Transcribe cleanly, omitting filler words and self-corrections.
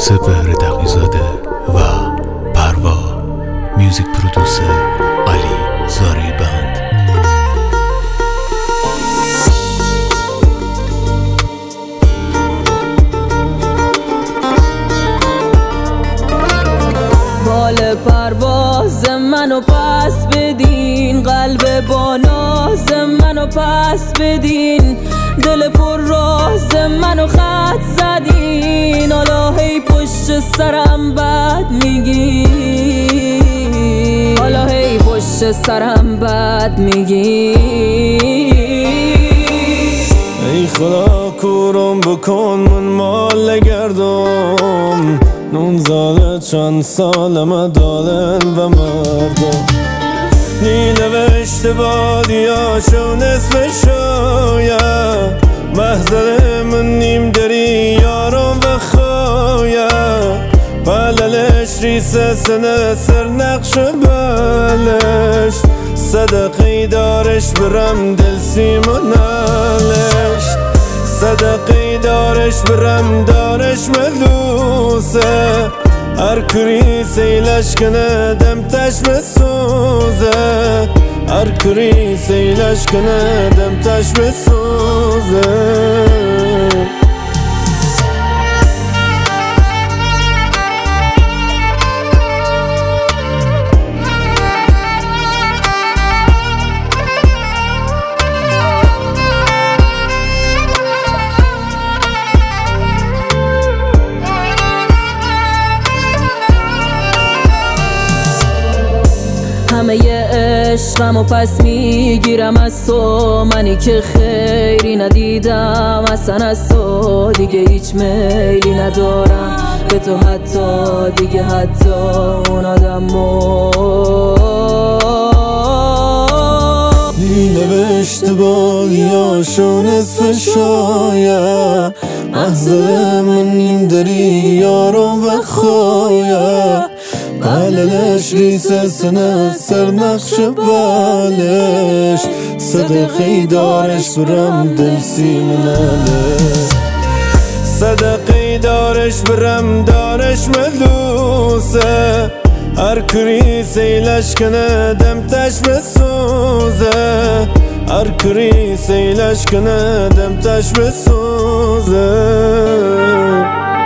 سپهر دقیزاده و پروا. میوزیک پرودوسر علی زاری بند. بال پرواز منو پس بدین، قلب با ناز منو پس بدین، دل پر راز منو خط زدین، حالا هی پشت سرم بد میگین، حالا هی پشت سرم بد میگین. ای خدا کورم بکن من مال گردم، نون زاله چند سالم دادن و مردم، نی نوشته بادیاشو نصف شاید، محضر من نیم دری یارم و خواید، بللش ریسه سنه سر نقش بلش، صدقی دارش برم دل سیمونالش، صدقی دارش برم دارش ملوسه، هر کری سیلش کنه دم تش بسوزه، هر کری سیلش کنه دم تش بسوزه. همه عشقمو پس میگیرم از تو، منی که خیری ندیدم اصلا از تو، دیگه هیچ میلی ندارم به تو، حتی دیگه حتی اون آدمو دی نوشته بادیاشو نصف شاید، محضر من نیم دری یارم و خواید، بللش ریسه سنه سر نقش بالش، صدقی دارش برم دل سیمونالش، صدقی دارش برم دارش ملوسه، هر کری سیلش کنه دم تش بسوزه، هر کری سیلش کنه دم تش بسوزه.